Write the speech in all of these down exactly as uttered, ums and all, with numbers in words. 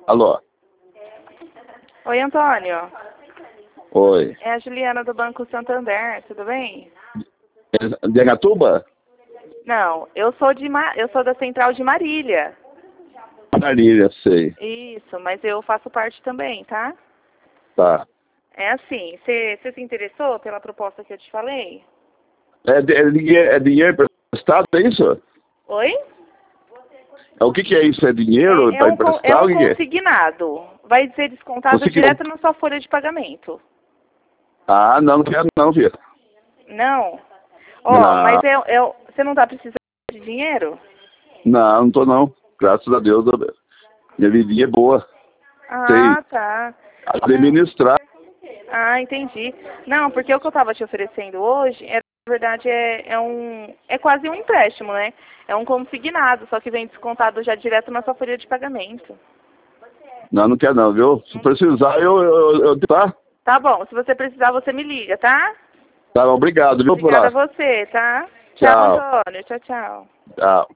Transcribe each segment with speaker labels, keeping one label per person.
Speaker 1: Alô?
Speaker 2: Oi, Antônio.
Speaker 1: Oi.
Speaker 2: É a Juliana do Banco Santander, tudo bem?
Speaker 1: De Agatuba?
Speaker 2: Não, eu sou de Ma... eu sou da Central de Marília.
Speaker 1: Marília, sei.
Speaker 2: Isso, mas eu faço parte também, tá?
Speaker 1: Tá.
Speaker 2: É assim, você se interessou pela proposta que eu te falei?
Speaker 1: É, de- é, dinheiro, é dinheiro emprestado, é isso?
Speaker 2: Oi?
Speaker 1: É, o que, que é isso? É dinheiro
Speaker 2: É, é
Speaker 1: para
Speaker 2: um, con- é
Speaker 1: emprestar?
Speaker 2: um
Speaker 1: O que, que é?
Speaker 2: consignado. Vai ser descontado
Speaker 1: Consegui...
Speaker 2: direto na sua folha de pagamento.
Speaker 1: Ah, não, não quero não, filho.
Speaker 2: Não? Ó,
Speaker 1: Não,
Speaker 2: mas é, é, você não tá precisando de dinheiro?
Speaker 1: não, não tô não. Graças a Deus, eu- minha vidinha é boa. Sei
Speaker 2: Ah, tá. Não.
Speaker 1: administrar.
Speaker 2: Ah, entendi. Não, porque o que eu estava te oferecendo hoje, é, na verdade, é, é um. É quase um empréstimo, né? É um consignado, só que vem descontado já direto na sua folha de pagamento.
Speaker 1: Não, não quero não, viu? Se precisar, eu, eu, eu tá?
Speaker 2: Tá bom, se você precisar, você me liga, tá?
Speaker 1: Tá, obrigado, viu, por
Speaker 2: Obrigada a
Speaker 1: lá.
Speaker 2: você, tá? Tchau,
Speaker 1: Tchau.
Speaker 2: Antônio. Tchau, tchau.
Speaker 1: Tchau.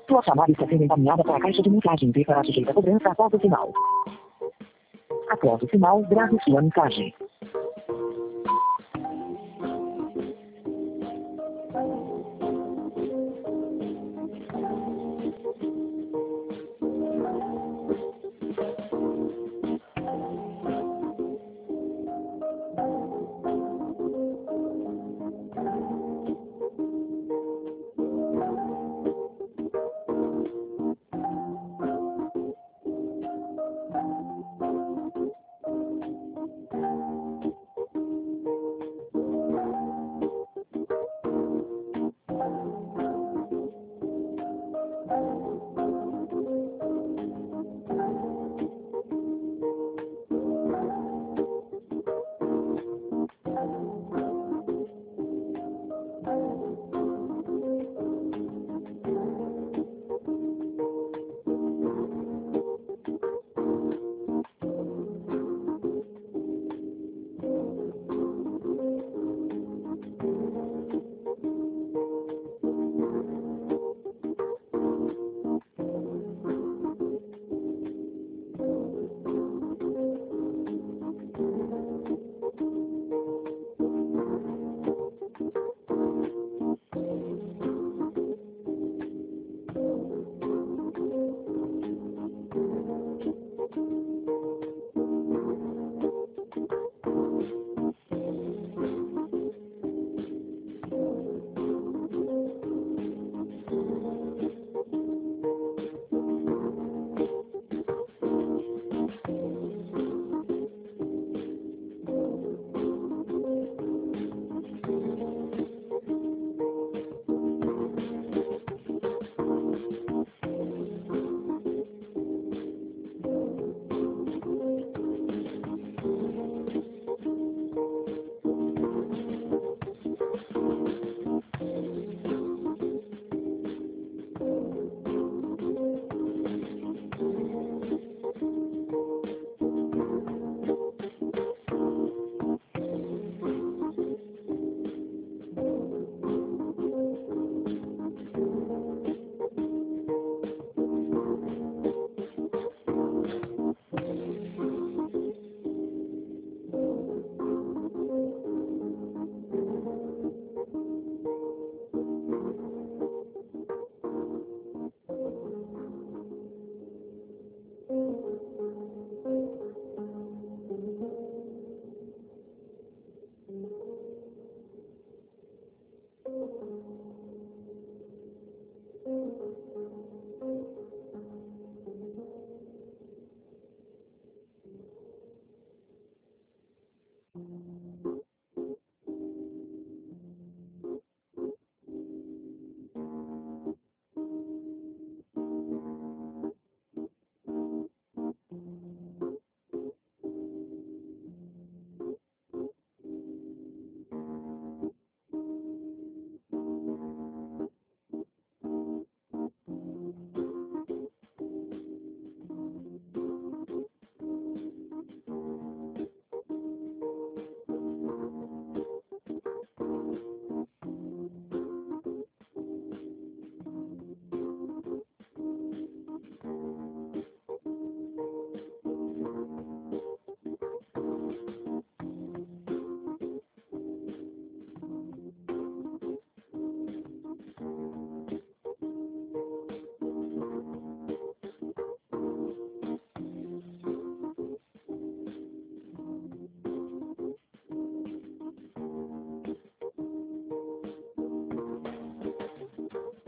Speaker 3: Sua chamada está sendo encaminhada para a caixa de mensagens e será sujeita a cobrança após o sinal. Após o sinal, grave sua mensagem.